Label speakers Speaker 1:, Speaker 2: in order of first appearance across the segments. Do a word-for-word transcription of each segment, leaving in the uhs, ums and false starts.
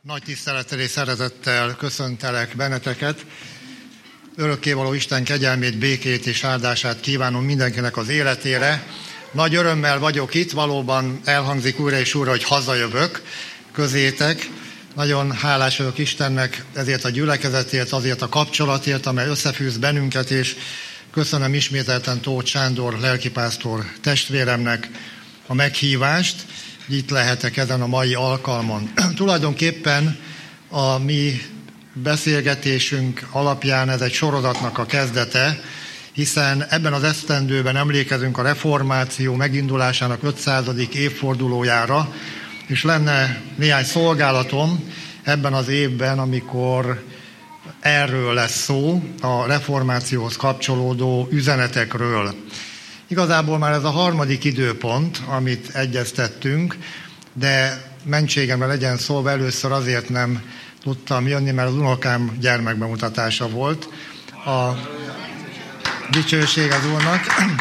Speaker 1: Nagy tisztelettel és szeretettel köszöntelek benneteket. Örökkévaló Isten kegyelmét, békét és áldását kívánom mindenkinek az életére. Nagy örömmel vagyok itt, valóban elhangzik újra és újra, hogy hazajövök közétek. Nagyon hálás vagyok Istennek ezért a gyülekezetért, azért a kapcsolatért, amely összefűz bennünket, és köszönöm ismételten Tóth Sándor lelkipásztor testvéremnek a meghívást. Itt lehetek ezen a mai alkalmon. Tulajdonképpen a mi beszélgetésünk alapján ez egy sorozatnak a kezdete, hiszen ebben az esztendőben emlékezünk a reformáció megindulásának ötszázadik évfordulójára, és lenne néhány szolgálatom ebben az évben, amikor erről lesz szó, a reformációhoz kapcsolódó üzenetekről. Igazából már ez a harmadik időpont, amit egyeztettünk, de mentségemre legyen szólva, először azért nem tudtam jönni, mert az unokám gyermekbemutatása volt. A dicsőség az Úrnak.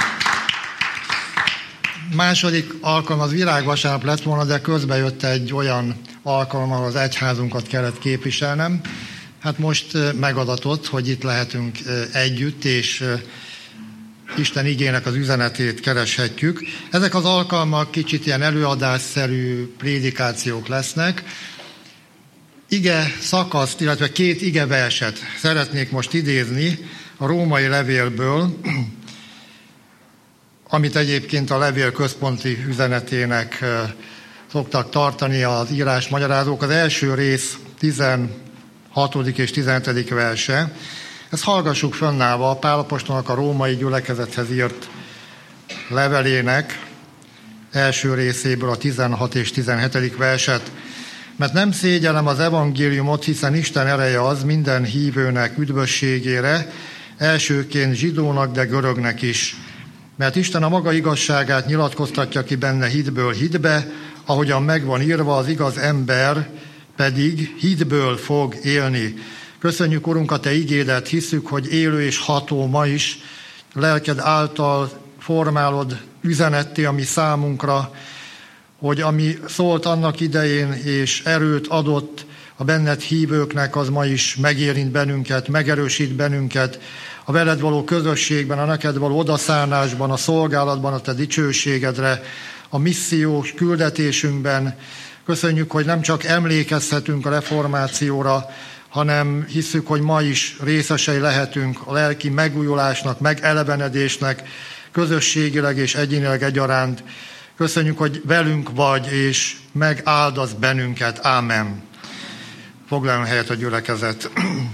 Speaker 1: Második alkalom az virágvasárnap lett volna, de közben jött egy olyan alkalom, ahol az egyházunkat kellett képviselnem. Hát most megadatott, hogy itt lehetünk együtt, és Isten igének az üzenetét kereshetjük. Ezek az alkalmak kicsit ilyen előadásszerű prédikációk lesznek. Ige szakaszt, illetve két ige verset szeretnék most idézni a római levélből, amit egyébként a levél központi üzenetének szoktak tartani az írás magyarázók. Az első rész tizenhatodik és tizenhetedik verse. Ezt hallgassuk fönnállva a Pál apostolnak a római gyülekezethez írt levelének első részéből a tizenhat és tizenhetedik verset. Mert nem szégyellem az evangéliumot, hiszen Isten ereje az minden hívőnek üdvösségére, elsőként zsidónak, de görögnek is. Mert Isten a maga igazságát nyilatkoztatja ki benne hitből hitbe, ahogyan megvan írva, az igaz ember pedig hitből fog élni. Köszönjük, Urunk, a Te igédet, hiszük, hogy élő és ható ma is, lelked által formálod üzenetté, ami számunkra, hogy ami szólt annak idején, és erőt adott a benned hívőknek, az ma is megérint bennünket, megerősít bennünket, a veled való közösségben, a neked való odaszánásban, a szolgálatban, a Te dicsőségedre, a missziós küldetésünkben. Köszönjük, hogy nem csak emlékezhetünk a reformációra, hanem hiszük, hogy ma is részesei lehetünk a lelki megújulásnak, megelevenedésnek, közösségileg és egyénileg egyaránt. Köszönjük, hogy velünk vagy, és megáldasz bennünket. Ámen. Foglaljon helyet a gyülekezet.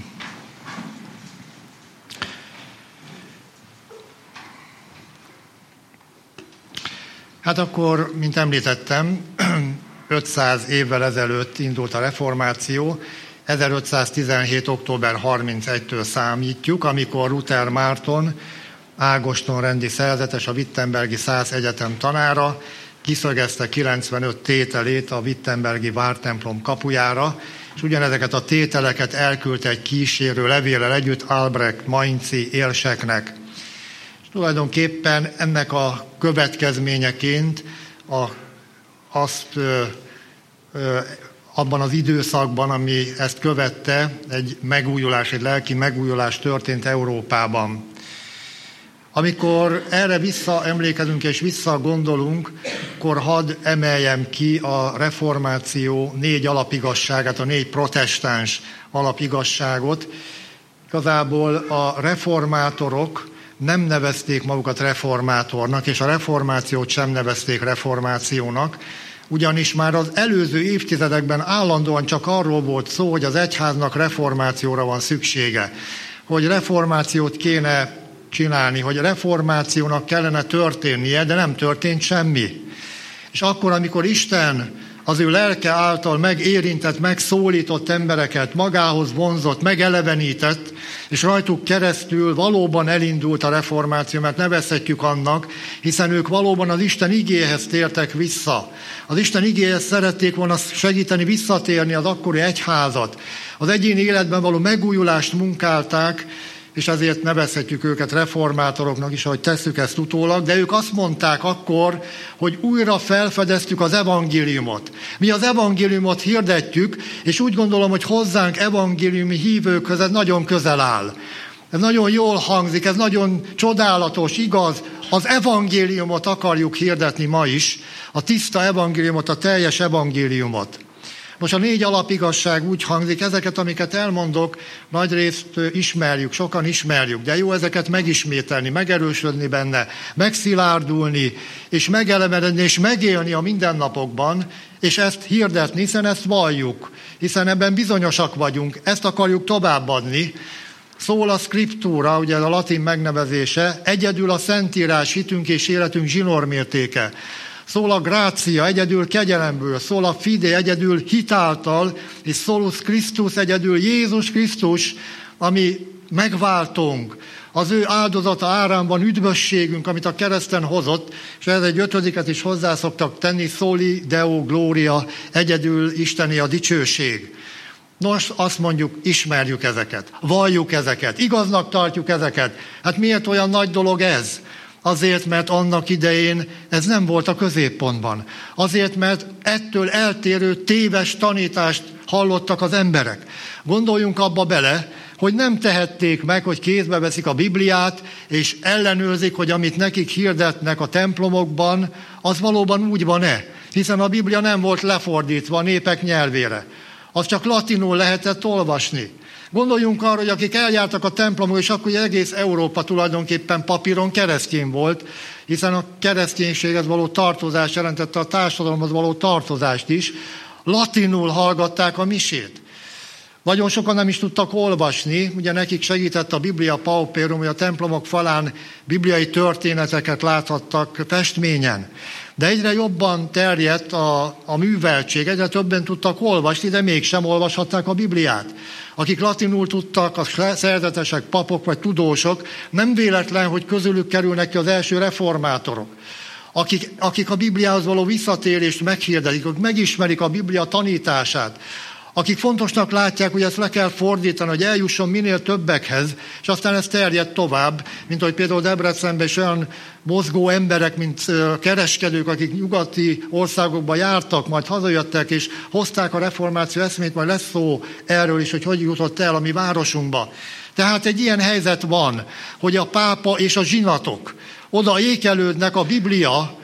Speaker 1: Hát akkor, mint említettem, ötszáz évvel ezelőtt indult a reformáció, ezerötszáztizenhét. október harmincegyedikétől számítjuk, amikor Luther Márton, Ágoston rendi szerzetes, a Wittenbergi Szász Egyetem tanára kiszögezte kilencvenöt tételét a wittenbergi vártemplom kapujára, és ugyanezeket a tételeket elküldte egy kísérő levéllel együtt Albrecht mainzi érseknek. És tulajdonképpen ennek a következményeként a, azt ö, ö, abban az időszakban, ami ezt követte, egy megújulás, egy lelki megújulás történt Európában. Amikor erre visszaemlékezünk és visszagondolunk, akkor hadd emeljem ki a reformáció négy alapigasságát, a négy protestáns alapigasságot. Igazából a reformátorok nem nevezték magukat reformátornak, és a reformációt sem nevezték reformációnak, ugyanis már az előző évtizedekben állandóan csak arról volt szó, hogy az egyháznak reformációra van szüksége, hogy reformációt kéne csinálni, hogy a reformációnak kellene történnie, de nem történt semmi. És akkor, amikor Isten az ő lelke által megérintett, megszólított embereket magához vonzott, megelevenített, és rajtuk keresztül valóban elindult a reformáció, mert nevezhetjük annak, hiszen ők valóban az Isten igéhez tértek vissza. Az Isten igéhez szerették volna segíteni, visszatérni az akkori egyházat. Az egyéni életben való megújulást munkálták, és ezért nevezhetjük őket reformátoroknak is, ahogy tesszük ezt utólag, de ők azt mondták akkor, hogy újra felfedeztük az evangéliumot. Mi az evangéliumot hirdetjük, és úgy gondolom, hogy hozzánk evangéliumi hívőkhöz ez nagyon közel áll. Ez nagyon jól hangzik, ez nagyon csodálatos, igaz. Az evangéliumot akarjuk hirdetni ma is, a tiszta evangéliumot, a teljes evangéliumot. Most a négy alapigazság úgy hangzik, ezeket, amiket elmondok, nagyrészt ismerjük, sokan ismerjük, de jó ezeket megismételni, megerősödni benne, megszilárdulni, és megelevenedni, és megélni a mindennapokban, és ezt hirdetni, hiszen ezt valljuk, hiszen ebben bizonyosak vagyunk, ezt akarjuk továbbadni. Szól a scriptura, ugye a latin megnevezése, egyedül a Szentírás hitünk és életünk zsinórmértéke. Szól a grácia, egyedül kegyelemből, szól a fide, egyedül hitáltal, és szólus Krisztus, egyedül Jézus Krisztus, ami megváltunk. Az ő áldozata árán van üdvösségünk, amit a kereszten hozott, és ez egy ötödiket is hozzá szoktak tenni, soli deo gloria, egyedül Isteni a dicsőség. Nos, azt mondjuk, ismerjük ezeket, valljuk ezeket, igaznak tartjuk ezeket. Hát miért olyan nagy dolog ez? Azért, mert annak idején ez nem volt a középpontban. Azért, mert ettől eltérő téves tanítást hallottak az emberek. Gondoljunk abba bele, hogy nem tehették meg, hogy kézbe veszik a Bibliát, és ellenőrzik, hogy amit nekik hirdetnek a templomokban, az valóban úgy van-e. Hiszen a Biblia nem volt lefordítva a népek nyelvére. Az csak latinul lehetett olvasni. Gondoljunk arra, hogy akik eljártak a templomok, és akkor egész Európa tulajdonképpen papíron keresztény volt, hiszen a kereszténységhez való tartozás jelentette a társadalomhoz való tartozást is, latinul hallgatták a misét. Nagyon sokan nem is tudtak olvasni, ugye nekik segített a Biblia Pauperum, hogy a templomok falán bibliai történeteket láthattak festményen. De egyre jobban terjedt a, a műveltség, egyre többen tudtak olvasni, de mégsem olvashatták a Bibliát. Akik latinul tudtak, a szerzetesek, papok vagy tudósok, nem véletlen, hogy közülük kerülnek ki az első reformátorok. Akik, akik a Bibliához való visszatérést meghirdetik, akik megismerik a Biblia tanítását, akik fontosnak látják, hogy ezt le kell fordítani, hogy eljusson minél többekhez, és aztán ez terjed tovább, mint hogy például Debrecenben is olyan mozgó emberek, mint kereskedők, akik nyugati országokba jártak, majd hazajöttek, és hozták a reformáció eszmét, majd lesz szó erről is, hogy hogy jutott el a mi városunkba. Tehát egy ilyen helyzet van, hogy a pápa és a zsinatok oda ékelődnek a Biblia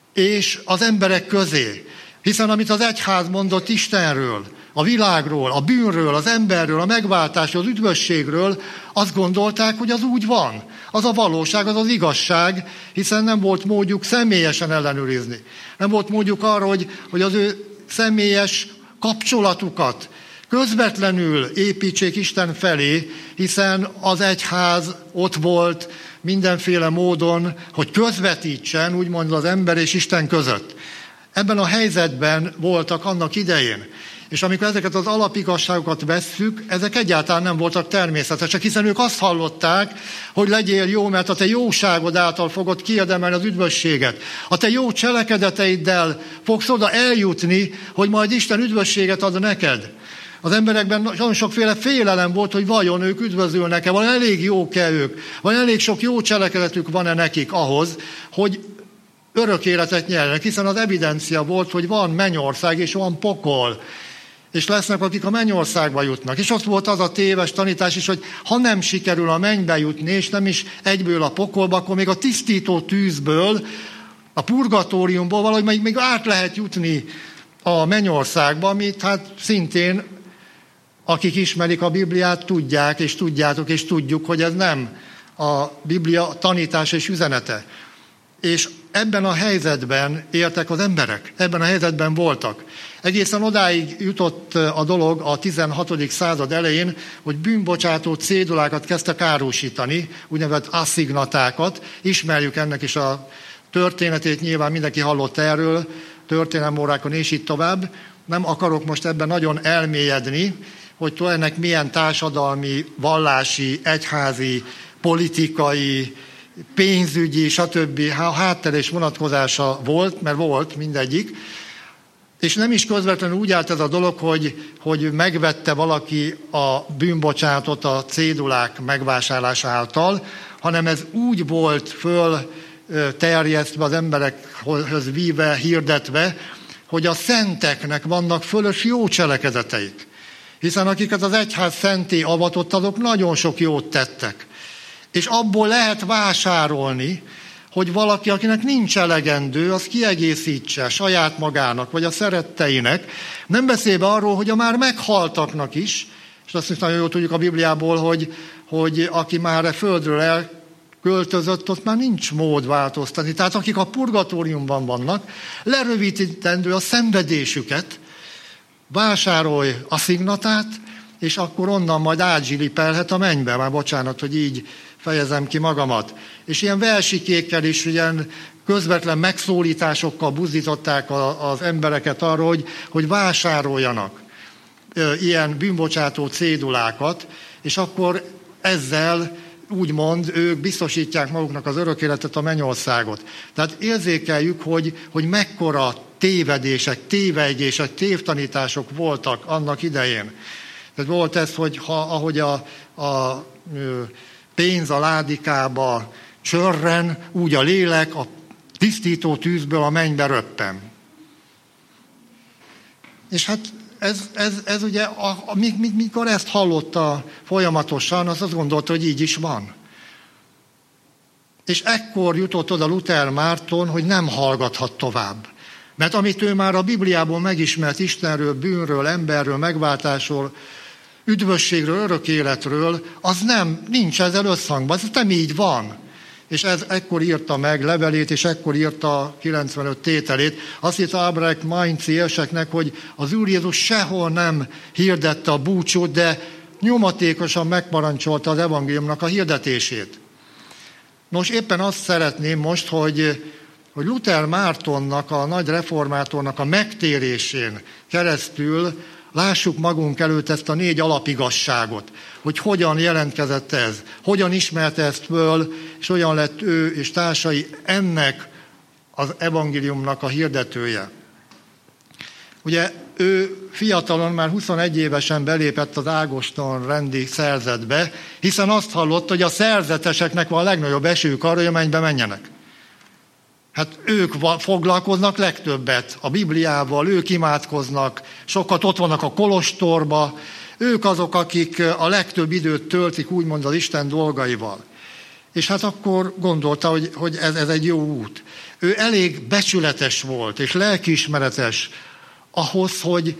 Speaker 1: és az emberek közé. Hiszen amit az egyház mondott Istenről, a világról, a bűnről, az emberről, a megváltásról, az üdvösségről, azt gondolták, hogy az úgy van. Az a valóság, az az igazság, hiszen nem volt módjuk személyesen ellenőrizni. Nem volt módjuk arra, hogy, hogy az ő személyes kapcsolatukat közvetlenül építsék Isten felé, hiszen az egyház ott volt mindenféle módon, hogy közvetítsen, úgymond az ember és Isten között. Ebben a helyzetben voltak annak idején. És amikor ezeket az alapigazságokat vesszük, ezek egyáltalán nem voltak természetesek, hiszen ők azt hallották, hogy legyél jó, mert a te jóságod által fogod kiérdemelni az üdvösséget. A te jó cselekedeteiddel fogsz oda eljutni, hogy majd Isten üdvösséget ad neked. Az emberekben nagyon sokféle félelem volt, hogy vajon ők üdvözülnek-e, van elég jók-e ők, van elég sok jó cselekedetük van-e nekik ahhoz, hogy örök életet nyernek, hiszen az evidencia volt, hogy van mennyország és van pokol. És lesznek, akik a mennyországba jutnak. És ott volt az a téves tanítás is, hogy ha nem sikerül a mennybe jutni, és nem is egyből a pokolba, akkor még a tisztító tűzből, a purgatóriumból valahogy még, még át lehet jutni a mennyországba, amit hát szintén, akik ismerik a Bibliát, tudják, és tudjátok, és tudjuk, hogy ez nem a Biblia tanítása és üzenete. És ebben a helyzetben éltek az emberek, ebben a helyzetben voltak. Egészen odáig jutott a dolog a tizenhatodik század elején, hogy bűnbocsátó cédulákat kezdtek árusítani, úgynevezett asszignatákat. Ismerjük ennek is a történetét, nyilván mindenki hallott erről, történelmórákon és így tovább. Nem akarok most ebben nagyon elmélyedni, hogy ennek milyen társadalmi, vallási, egyházi, politikai, pénzügyi, stb. Háttere és vonatkozása volt, mert volt mindegyik. És nem is közvetlenül úgy állt ez a dolog, hogy, hogy megvette valaki a bűnbocsánatot a cédulák megvásárlása által, hanem ez úgy volt föl terjesztve, az emberekhez víve, hirdetve, hogy a szenteknek vannak fölös jó cselekedeteik. Hiszen akiket az egyház szenté avatott, azok nagyon sok jót tettek. És abból lehet vásárolni, hogy valaki, akinek nincs elegendő, az kiegészítse saját magának, vagy a szeretteinek. Nem beszélve arról, hogy a már meghaltaknak is, és azt is nagyon jól tudjuk a Bibliából, hogy, hogy aki már a földről elköltözött, ott már nincs mód változtatni. Tehát akik a purgatóriumban vannak, lerövidítendő a szenvedésüket, vásárolj a szignatát, és akkor onnan majd átzsilipelhet a mennybe. Már bocsánat, hogy így fejezem ki magamat. És ilyen versikékkel is, ilyen közvetlen megszólításokkal buzdították az embereket arra, hogy, hogy vásároljanak ilyen bűnbocsátó cédulákat, és akkor ezzel úgymond ők biztosítják maguknak az örök életet, a mennyországot. Tehát érzékeljük, hogy, hogy mekkora tévedések, tévejgések, tévtanítások voltak annak idején. Tehát volt ez, hogy ha, ahogy a, a pénz a ládikába csörren, úgy a lélek a tisztító tűzből a mennybe röppen. És hát ez, ez, ez ugye, a, a, mikor ezt hallotta folyamatosan, az azt gondolta, hogy így is van. És ekkor jutott oda Luther Márton, hogy nem hallgathat tovább. Mert amit ő már a Bibliából megismert Istenről, bűnről, emberről, megváltásról, üdvösségről, örök életről, az nem, nincs ezzel összhangban, ez nem így van. És ez ekkor írta meg levelét, és ekkor írta a kilencvenöt tételét. Azt írta Albrecht Mainzi érseknek, hogy az Úr Jézus sehol nem hirdette a búcsút, de nyomatékosan megparancsolta az evangéliumnak a hirdetését. Nos, éppen azt szeretném most, hogy, hogy Luther Mártonnak, a nagy reformátornak a megtérésén keresztül lássuk magunk előtt ezt a négy alapigasságot, hogy hogyan jelentkezett ez, hogyan ismerte ezt föl, és hogyan lett ő és társai ennek az evangéliumnak a hirdetője. Ugye ő fiatalon, már huszonegy évesen belépett az Ágoston rendi szerzetbe, hiszen azt hallott, hogy a szerzeteseknek van a legnagyobb esélyük arra, hogy a mennybe menjenek. Hát ők foglalkoznak legtöbbet a Bibliával, ők imádkoznak, sokat ott vannak a kolostorba, ők azok, akik a legtöbb időt töltik úgymond az Isten dolgaival. És hát akkor gondolta, hogy, hogy ez, ez egy jó út. Ő elég becsületes volt, és lelkiismeretes ahhoz, hogy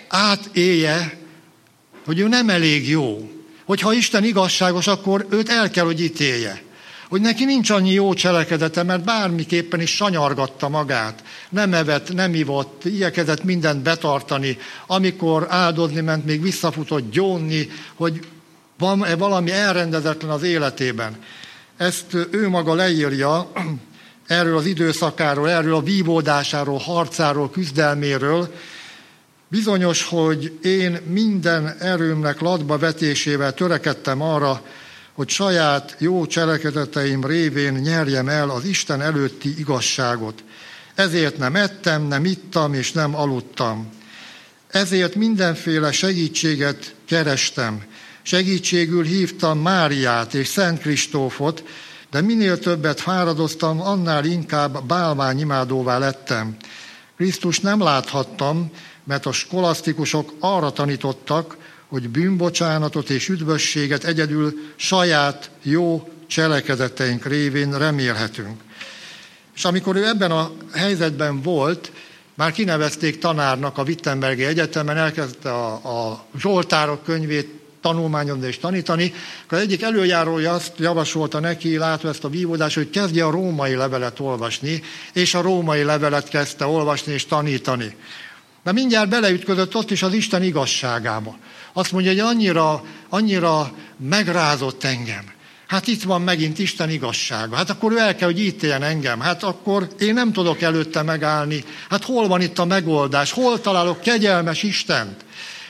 Speaker 1: átélje, hogy ő nem elég jó. Hogyha Isten igazságos, akkor őt el kell, hogy ítélje. Hogy neki nincs annyi jó cselekedete, mert bármiképpen is sanyargatta magát. Nem evett, nem ivott, igyekezett mindent betartani. Amikor áldozni ment, még visszafutott gyónni, hogy van-e valami elrendezetlen az életében. Ezt ő maga leírja erről az időszakáról, erről a vívódásáról, harcáról, küzdelméről. Bizonyos, hogy én minden erőmnek latba vetésével törekedtem arra, hogy saját jó cselekedeteim révén nyerjem el az Isten előtti igazságot. Ezért nem ettem, nem ittam és nem aludtam. Ezért mindenféle segítséget kerestem. Segítségül hívtam Máriát és Szent Kristófot, de minél többet fáradoztam, annál inkább bálványimádóvá lettem. Krisztust nem láthattam, mert a skolasztikusok arra tanítottak, hogy bűnbocsánatot és üdvösséget egyedül saját jó cselekedeteink révén remélhetünk. És amikor ő ebben a helyzetben volt, már kinevezték tanárnak a Wittenbergi Egyetemen, elkezdte a, a Zsoltárok könyvét tanulmányozni és tanítani, akkor egyik előjárója azt javasolta neki, látva ezt a vívódást, hogy kezdje a római levelet olvasni, és a római levelet kezdte olvasni és tanítani. De mindjárt beleütközött ott is az Isten igazságába. Azt mondja, hogy annyira, annyira megrázott engem. Hát itt van megint Isten igazsága. Hát akkor ő el kell, hogy ítéljen engem. Hát akkor én nem tudok előtte megállni. Hát hol van itt a megoldás? Hol találok kegyelmes Istent? És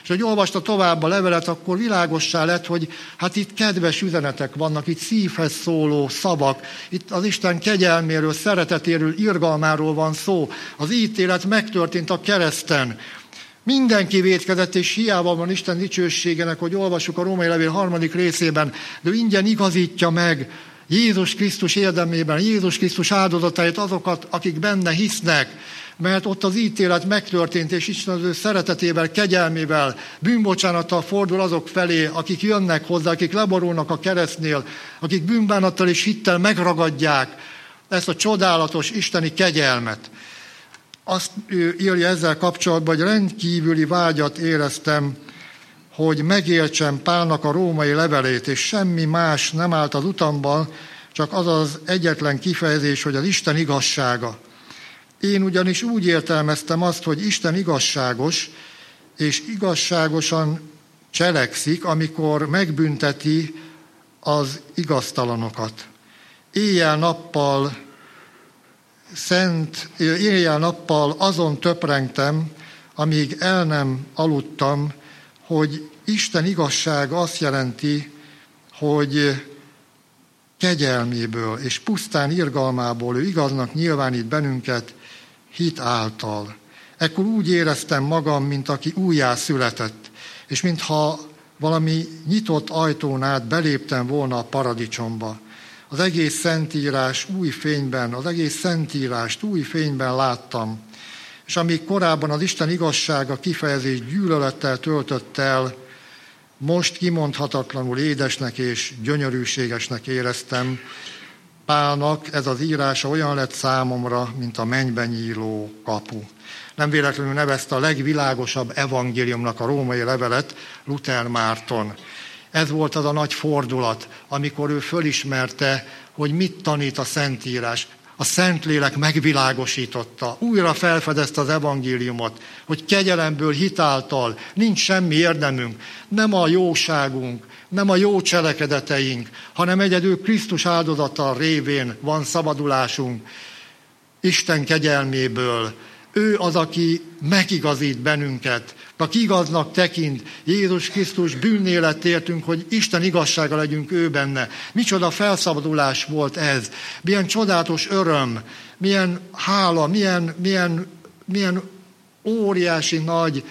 Speaker 1: És hogy olvasta tovább a levelet, akkor világossá lett, hogy hát itt kedves üzenetek vannak, itt szívhez szóló szavak, itt az Isten kegyelméről, szeretetéről, irgalmáról van szó. Az ítélet megtörtént a kereszten. Mindenki vétkezett, és hiába van Isten dicsőségének, hogy olvassuk a Római levél harmadik részében, de ingyen igazítja meg Jézus Krisztus érdemében, Jézus Krisztus áldozatait azokat, akik benne hisznek, mert ott az ítélet megtörtént, és Isten az ő szeretetével, kegyelmével, bűnbocsánattal fordul azok felé, akik jönnek hozzá, akik leborulnak a keresztnél, akik bűnbánattal és hittel megragadják ezt a csodálatos isteni kegyelmet. Azt írja ezzel kapcsolatban, hogy rendkívüli vágyat éreztem, hogy megértsem Pálnak a római levelét, és semmi más nem állt az utamban, csak az az egyetlen kifejezés, hogy az Isten igazsága. Én ugyanis úgy értelmeztem azt, hogy Isten igazságos, és igazságosan cselekszik, amikor megbünteti az igaztalanokat. Éjjel-nappal szent, éjjel-nappal azon töprengtem, amíg el nem aludtam, hogy Isten igazság azt jelenti, hogy kegyelméből és pusztán irgalmából ő igaznak nyilvánít bennünket hit által. Ekkor úgy éreztem magam, mint aki újjászületett, és mintha valami nyitott ajtón át beléptem volna a paradicsomba. Az egész Szentírás új fényben, az egész Szentírást új fényben láttam. És amíg korábban az Isten igazsága kifejezés gyűlölettel töltött el, most kimondhatatlanul édesnek és gyönyörűségesnek éreztem. Pálnak ez az írása olyan lett számomra, mint a mennyben nyíló kapu. Nem véletlenül nevezte a legvilágosabb evangéliumnak a római levelet Luther Márton. Ez volt az a nagy fordulat, amikor ő fölismerte, hogy mit tanít a Szentírás. A Szentlélek megvilágosította, újra felfedezte az evangéliumot, hogy kegyelemből, hitáltal nincs semmi érdemünk, nem a jóságunk, nem a jó cselekedeteink, hanem egyedül Krisztus áldozata révén van szabadulásunk Isten kegyelméből. Ő az, aki megigazít bennünket, aki igaznak tekint, Jézus Krisztus bűnnélet értünk, hogy Isten igazsága legyünk ő benne. Micsoda felszabadulás volt ez, milyen csodálatos öröm, milyen hála, milyen, milyen, milyen óriási nagy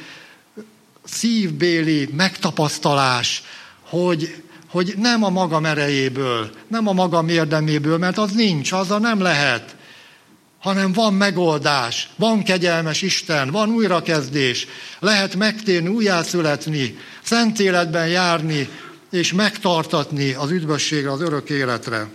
Speaker 1: szívbéli megtapasztalás, hogy, hogy nem a magam erejéből, nem a magam érdeméből, mert az nincs, azzal nem lehet, hanem van megoldás, van kegyelmes Isten, van újrakezdés, lehet megtérni, újjászületni, szent életben járni, és megtartatni az üdvösségre, az örök életre.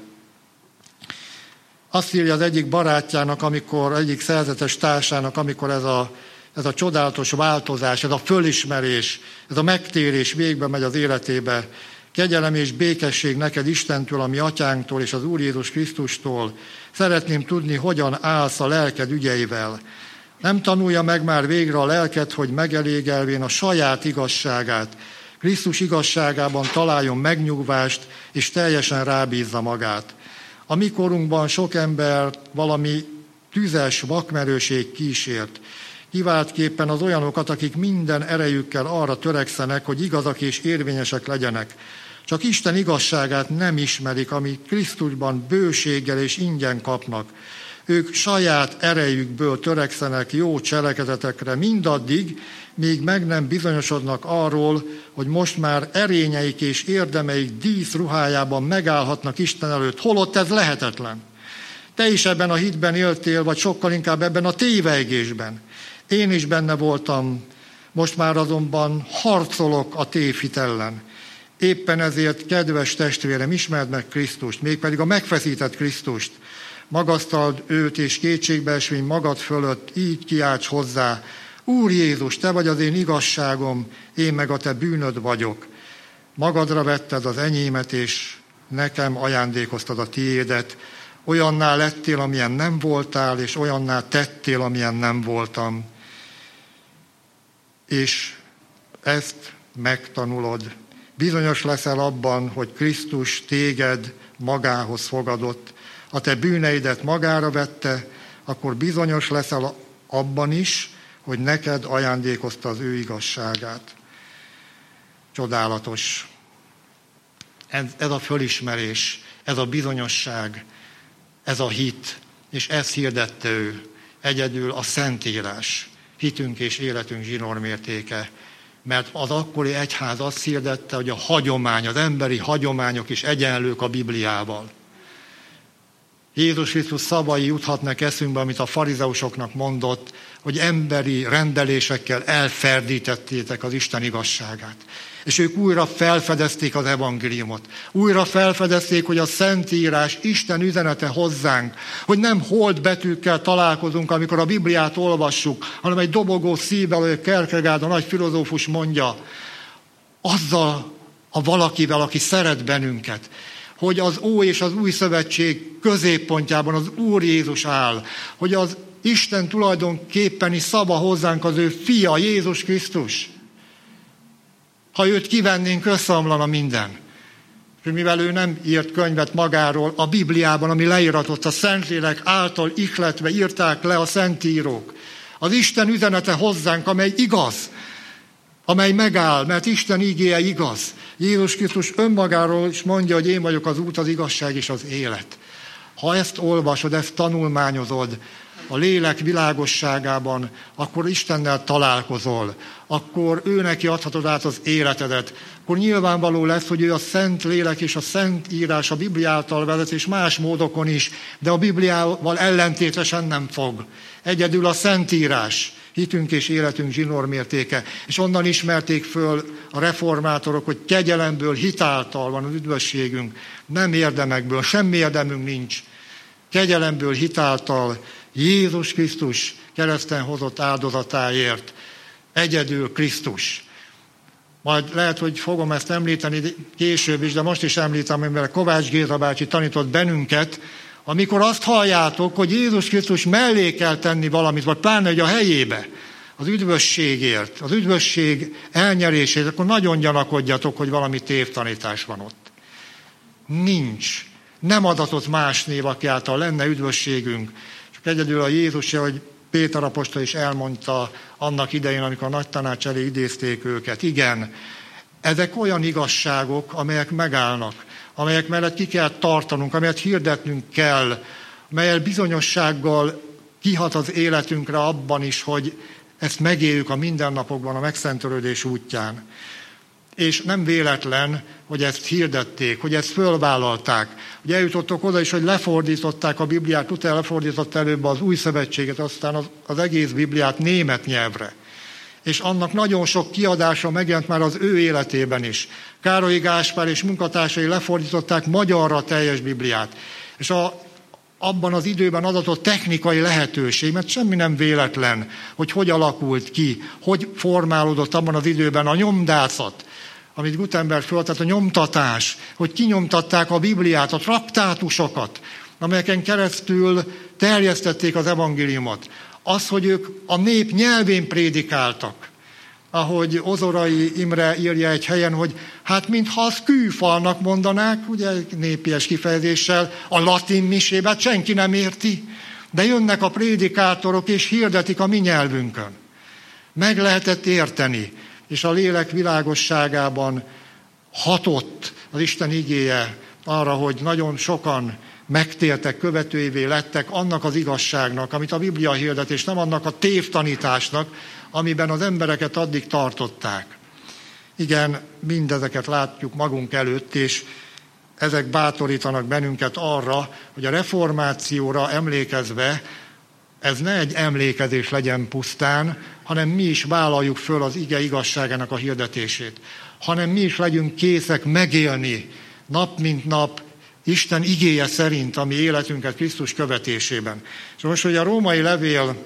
Speaker 1: Azt írja az egyik barátjának, amikor, egyik szerzetes társának, amikor ez a, ez a csodálatos változás, ez a fölismerés, ez a megtérés végbe megy az életébe. Kegyelem és békesség neked Istentől, a mi atyánktól és az Úr Jézus Krisztustól. Szeretném tudni, hogyan állsz a lelked ügyeivel. Nem tanulja meg már végre a lelked, hogy megelégelvén a saját igazságát, Krisztus igazságában találjon megnyugvást, és teljesen rábízza magát. A mi korunkban sok ember valami tüzes vakmerőség kísért. Kiváltképpen az olyanokat, akik minden erejükkel arra törekszenek, hogy igazak és érvényesek legyenek. Csak Isten igazságát nem ismerik, amit Krisztusban bőséggel és ingyen kapnak. Ők saját erejükből törekszenek jó cselekedetekre mindaddig, míg meg nem bizonyosodnak arról, hogy most már erényeik és érdemeik díszruhájában megállhatnak Isten előtt, holott ez lehetetlen. Te is ebben a hitben éltél, vagy sokkal inkább ebben a tévejgésben. Én is benne voltam, most már azonban harcolok a tévhit ellen. Éppen ezért, kedves testvérem, ismerd meg Krisztust, mégpedig a megfeszített Krisztust. Magasztald őt és kétségbeesvény magad fölött, így kiálts hozzá. Úr Jézus, te vagy az én igazságom, én meg a te bűnöd vagyok. Magadra vetted az enyémet, és nekem ajándékoztad a tiédet. Olyanná lettél, amilyen nem voltál, és olyanná tettél, amilyen nem voltam. És ezt megtanulod. Bizonyos leszel abban, hogy Krisztus téged magához fogadott. Ha te bűneidet magára vette, akkor bizonyos leszel abban is, hogy neked ajándékozta az ő igazságát. Csodálatos. Ez, ez a fölismerés, ez a bizonyosság, ez a hit, és ezt hirdette ő. Egyedül a Szentírás, hitünk és életünk zsinórmértéke. Mert az akkori egyház azt hirdette, hogy a hagyomány, az emberi hagyományok is egyenlők a Bibliával. Jézus Krisztus szavai juthatnak eszünkbe, amit a farizeusoknak mondott, hogy emberi rendelésekkel elferdítettétek az Isten igazságát. És ők újra felfedezték az evangéliumot. Újra felfedezték, hogy a Szentírás Isten üzenete hozzánk, hogy nem holdbetűkkel találkozunk, amikor a Bibliát olvassuk, hanem egy dobogó szívvel, hogy Kierkegaard, a nagy filozófus mondja, azzal a valakivel, aki szeret bennünket, hogy az Ó és az Új Szövetség középpontjában az Úr Jézus áll, hogy az Isten tulajdonképpeni szava hozzánk az ő fia, Jézus Krisztus. Ha őt kivennénk, összeomlana minden. És mivel ő nem írt könyvet magáról, a Bibliában, ami leíratott, a Szentlélek által ihletve írták le a szentírók. Az Isten üzenete hozzánk, amely igaz, amely megáll, mert Isten ígéje igaz. Jézus Krisztus önmagáról is mondja, hogy én vagyok az út, az igazság és az élet. Ha ezt olvasod, ezt tanulmányozod a lélek világosságában, akkor Istennel találkozol, akkor ő neki adhatod át az életedet, akkor nyilvánvaló lesz, hogy ő a Szent Lélek és a Szent Írás a Biblia által vezet, és más módokon is, de a Bibliával ellentétesen nem fog. Egyedül a Szentírás, hitünk és életünk zsinórmértéke. És onnan ismerték föl a reformátorok, hogy kegyelemből, hitáltal van az üdvösségünk, nem érdemekből, semmi érdemünk nincs. Kegyelemből, hitáltal Jézus Krisztus kereszten hozott áldozatáért, egyedül Krisztus. Majd lehet, hogy fogom ezt említeni később is, de most is említem, mert Kovács Géza bácsi tanított bennünket, amikor azt halljátok, hogy Jézus Krisztus mellé kell tenni valamit, vagy pláne, hogy a helyébe, az üdvösségért, az üdvösség elnyerését, akkor nagyon gyanakodjatok, hogy valami tévtanítás van ott. Nincs. Nem adatott más név, aki által lenne üdvösségünk. Csak egyedül a Jézus, hogy Péter apostol is elmondta annak idején, amikor a nagy tanács elé idézték őket. Igen, ezek olyan igazságok, amelyek megállnak, amelyek mellett ki kell tartanunk, amelyet hirdetnünk kell, melyel bizonyossággal kihat az életünkre abban is, hogy ezt megéljük a mindennapokban, a megszentörődés útján. És nem véletlen, hogy ezt hirdették, hogy ezt fölvállalták. Ugye eljutottak oda is, hogy lefordították a Bibliát, utána lefordított előbb az Új Szövetséget, aztán az, az egész Bibliát német nyelvre. És annak nagyon sok kiadása megjelent már az ő életében is. Károlyi Gáspár és munkatársai lefordították magyarra a teljes Bibliát. És a, abban az időben adatott technikai lehetőség, mert semmi nem véletlen, hogy hogy alakult ki, hogy formálódott abban az időben a nyomdászat, amit Gutenberg föltett, a nyomtatás, hogy kinyomtatták a Bibliát, a traktátusokat, amelyeken keresztül terjesztették az evangéliumot. Az, hogy ők a nép nyelvén prédikáltak, ahogy Ozorai Imre írja egy helyen, hogy hát mintha azt kőfalnak mondanák, ugye népies kifejezéssel, a latin misében senki nem érti, de jönnek a prédikátorok és hirdetik a mi nyelvünkön. Meg lehetett érteni, és a lélek világosságában hatott az Isten igéje arra, hogy nagyon sokan megtértek, követőivé lettek annak az igazságnak, amit a Biblia hirdet, és nem annak a tévtanításnak, amiben az embereket addig tartották. Igen, mindezeket látjuk magunk előtt, és ezek bátorítanak bennünket arra, hogy a reformációra emlékezve ez ne egy emlékezés legyen pusztán, hanem mi is vállaljuk föl az ige igazságának a hirdetését. Hanem mi is legyünk készek megélni nap mint nap Isten igéje szerint a mi életünket Krisztus követésében. És most, hogy a római levélből